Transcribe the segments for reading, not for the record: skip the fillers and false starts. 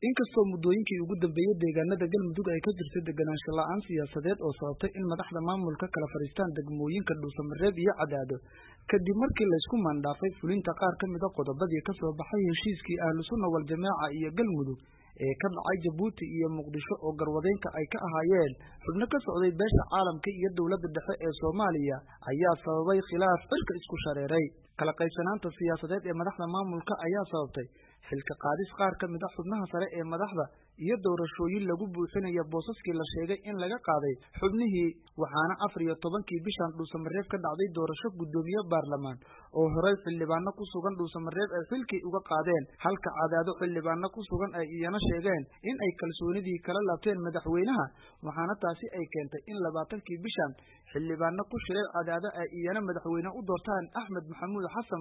inkastoo muddooyinkii ugu dambeeyay deegaanada Galmudug ay ka jirtay deganaansho la'aan siyaasadeed oo sababtay in madaxda maamulka kala fariistaan degmooyinka Dhuusamareeb iyo Cadaado kadib markii la isku maandhaafay fulinta qaar ka mid ah qodobadii ka soo baxay heshiiskii Ahlu Sunna wal Jamaaca iyo Galmudug ee ka dhacay Jabuuti iyo Muqdisho oo garwadeenka ay ka ahaayeen xubno ka socday beesha caalamka iyo dawladda dhexe ee Soomaaliya ayaa sababay khilaaf cirka isku shareeray kala qaybsanaanta siyaasadeed ee madaxda maamulka ayaa sababtay xilka qaadis qaar ka mid ah xubnaha sare ee madaxda iyo doorashooyin lagu buuxinayo boosaskii la sheegay in laga qaaday xubnihii waxaana 14kii bishan Dhuusamareeb ka dhacday doorasho gudoomiye baarlamaan oo horey xildhibaano ku sugan Dhuusamareeb ay xilkii uga qaadeen halka Cadaado xildhibaano ku sugan ay iyana sheegeen in ay kalsoonidii kala laabteen madaxweynaha waxaana taasi ay keentay in 20kii bishan xildhibaano ku shiray Cadaado ay iyana madaxweyne u doortaan Axmed Maxamuud Xasan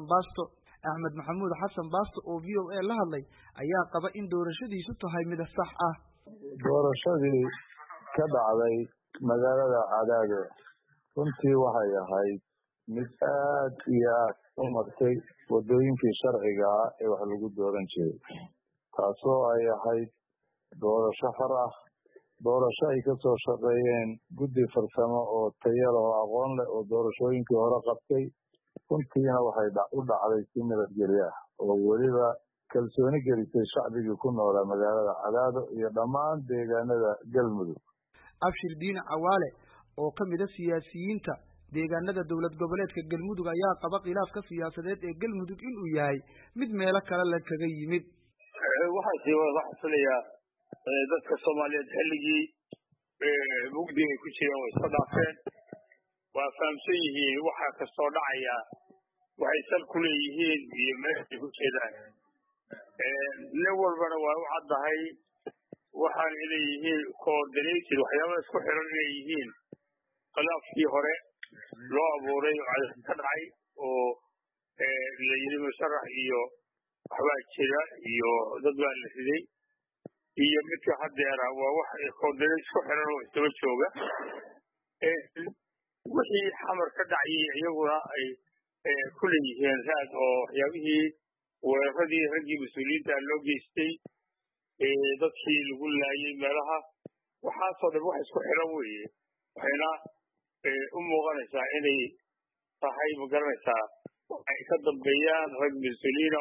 Baasto oo VOA la hadlay ayaa qaba in doorashadiisu tahay mid sax ah doorashadii ka dhacday magaalada Cadaado runtii waxay ahayd mid aad iyo aad u martay wadooyinkii sharciga ah ee wax lagu dooran jiray taasoo ay ahayd doorasho xor ah doorasho ay ka soo shaqeeyeen guddi farsamo oo tayo leh oo aqoon leh oo doorashooyinkii hore qabtay runtiina waxay u dhacday si nabadgelyo ah oo weliba kalsooni gelisay shacbigii ku noolaa magaalada Cadaado iyo dhammaan deegaanada Galmudug. Abshir Diin Cawaale oo ka mid ah siyaasiyiinta deegaanada dawlad goboleedka Galmudug ayaa qaba khilaafka siyaasadeed ee Galmudug inuu yahay mid meelo kale la kaga yimid. Waxaa filayaa dadka Soomaaliyeed xilligii mugdiga ku jireen way soo dhaafeen waa fahamsan yihiin waxa ka soo dhacaya waxay sal ku leeyihiin iyo meesha ku jeedaan nin walbana waa u caddahay waxaan inay yihiin coordinated waxyaabo isku xiran inay yihiin khilaafkii hore loo abuuray oo ka dhacay oo la yiri musharax iyo waxbaa jira iyo dad baa la riday iyo midka haddeera waa wax coordinated isku xiran oo isdaba jooga wixii xamar ka dhacay iyaguna ay ku leeyihiin raad oo waxyaabihii weeraradii raggii mas-uuliyiinta loo geystay dadkii lagu laayay meelaha waxaasoo dhan wax isku xiran weeye waxayna u muuqanaysaa inay tahay magaranaysaa ay ka dambeeyaan rag mas-uuliyiina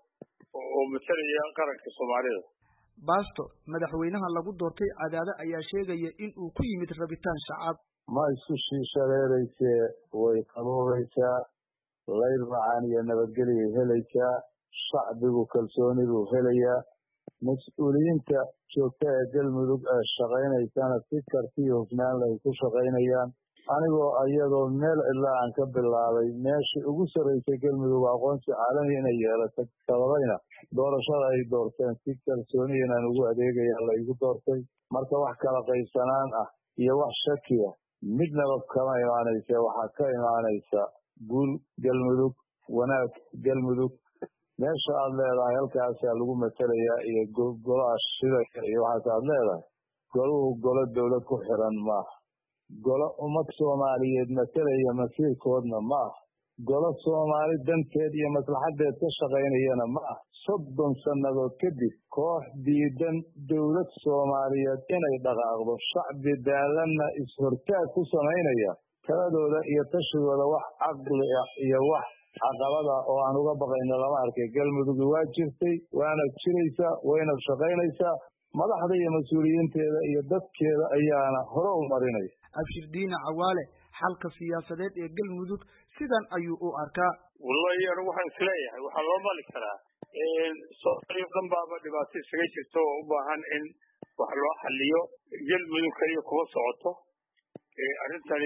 oo matalaya qaranka Soomaalida. Baasto madaxweynaha lagu doortay Cadaado ayaa sheegaya in uu ku yimid rabitaan shacab ma isu shiishareerayse way qaboobaysaa layr macaan iyo nabadgelyo helaysaa shacbigu kalsooni buu helayaa mas-uuliyiinta joogta ee Galmudug ee shaqaynaysana si karti iyo hufnaan leh ku shaqaynayaan anigoo iyadoo meel cidla aan ka bilaabay meeshii ugu sarreysay Galmudug aqoonsi caalami inay yeelatay sababayna doorashada ay doorteen si kalsooni inaan ugu adeegaya la igu doortay marka wax kala qaybsanaan ah iyo wax shaki ah midnaba kama imaanaysa waxaa ka imaanaysa guul Galmudug wanaag Galmudug meesha aad leedahay halkaasaa lagu matalayaa iyo golaha shirarka iyo waxaas aad leedahay goluhu golo dawlad ku xiran maaha golo ummad Soomaaliyeed matalaya masiirkoodna maaha golo Soomaali danteed iyo maslaxadeed ka shaqaynayana maaha 30 sannadood kadib koox diidan dawlad Soomaaliyeed inay dhaqaaqdo shacbi daalanna is-hortaag ku samaynaya taladooda iyo tashigooda wax caqli ah iyo wax caqabada oo aan uga baqayno lama arkay Galmudug waa jirtay waana jiraysaa wayna shaqaynaysaa madaxda iyo mas-uuliyiinteeda iyo dadkeeda ayaana hore u marinay. Abshir Diin Cawaale xalka siyaasadeed ee Galmudug sidan ayuu u arkaa. Wallahi anigu waxaan isleeyahay waxaa loo mali karaa Soomaaliya dhan baaba dhibaato isaga jirto oo u baahan in wax loo xaliyo Galmudug kaliya kuma socoto arrintani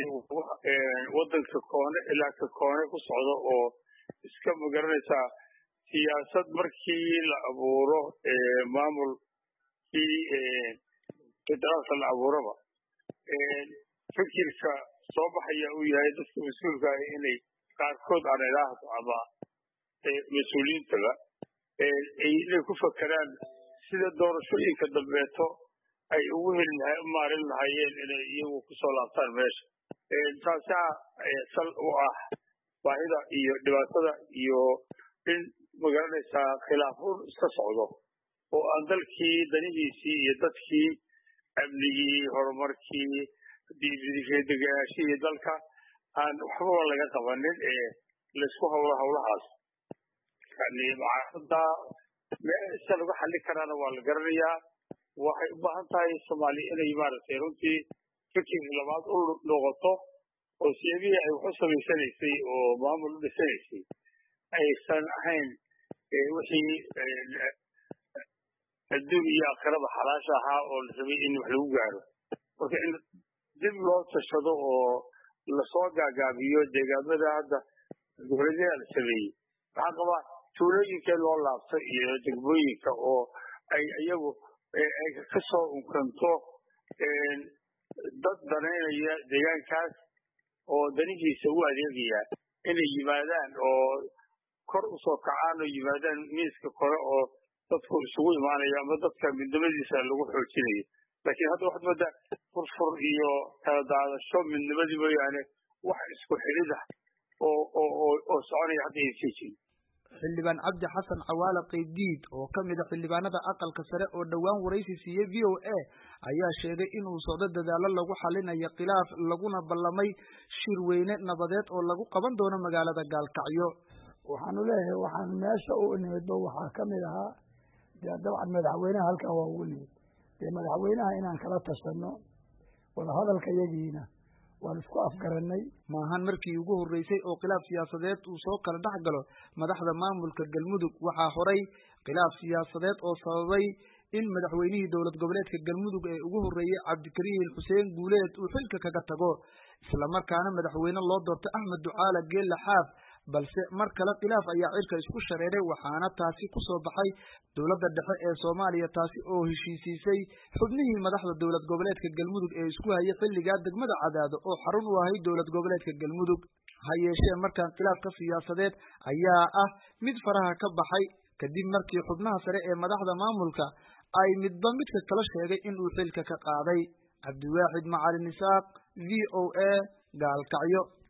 wadanka koone ilaa ka koone ku socdo oo iska magaranaysaa siyaasad markii la abuuro maamulkii federaalka la abuuraba fikirka soo baxaya uu yahay dadka mas-uulka ah inay qaarkood aan ilaahdo ama mas-uuliyiintaba inay ku fakeraan sida doorashooyinka dambeeto ay ugu maarin lahaayeen inay iyagu kusoo laabtaan meesha taasaa sal u ah baahida iyo dhibaatada iyo in magaranaysaa khilaafun iska socdo oo aan dalkii danihiisii iyo dadkii amnigii horumarkii degenaashihii dalka aan waxbaba laga qabanin ee laysku hawlo hawlahaas yani mucaaradda meesha lagu xallin karaana waa la garanayaa waxay u baahan tahay soomaaliya inay maaragtay runtii fikir labaad u noqoto oo siyadii ay wax u samaysanaysay oo maamul u dhisanaysay aysan ahayn wixii adduun iyo aakhirada xalaasha ahaa oo la rabay in wax lagu gaaro marka in dib loo tashado oo lasoo gaagaabiyo deegaamada hadda goboleedyada la sameeyey waxaa qabaa tuulooyinka loo laabto iyo degmooyinka oo ay iyagu ay ka soo unkanto dad danaynaya deegaankaas oo danihiisa u adeegaya inay yimaadaan oo kor usoo kacaan oo yimaadaan miiska kore oo dadku isugu imaanayo ama dadka midnimadiisa lagu xoojinayo laakiin hadda waxaad moodaa furfur iyo kala daadasho midnimadii mooyaane wax isku xidhida oo soconaya hadda aysan jirin xildhibaan cabdi xasan cawaale qaybdiid oo ka mid a xildhibaanada aqalka sare oo dhowaan waraysi siiyey v o a ayaa sheegay inuu socdo dadaalo lagu xalinayo khilaaf laguna ballamay shir weyne nabadeed oo lagu qaban doono magaalada gaalkacyo waxaanu leeyahay waxaan meesha u nimidba waxaa ka mid ahaa dee dabcan madaxweynaha halkan waa ugu nimid dee madaxweynaha inaan kala tashano wadahadalka yagiina waan isku afgarannay maahan markii ugu horreysay oo khilaaf siyaasadeed uu soo kala dhex galo madaxda maamulka galmudug waxaa horay khilaaf siyaasadeed oo sababay in madaxweynihii dowlad goboleedka galmudug ee ugu horreeyey cabdikariin xuseen guuleed uu xilka kaga tago islamarkaana madaxweyne loo doortay axmed ducaale geelle xaaf balse mar kale khilaaf ayaa cirka isku shareeray waxaana taasi ku soo baxay dowladda dhexe ee soomaaliya taasi oo heshiisiisay xubnihii madaxda dowlad goboleedka galmudug ee isku hayay xilligaa degmada cadaado oo xarun u ahay dowlad goboleedka galmudug ha yeeshee markaan khilaafka siyaasadeed ayaa ah mid faraha ka baxay kadib markii xubnaha sare ee madaxda maamulka ay midba midka kala sheegay in uu xilka ka qaaday cabdiwaaxid macalin isaaq v o a gaalkacyo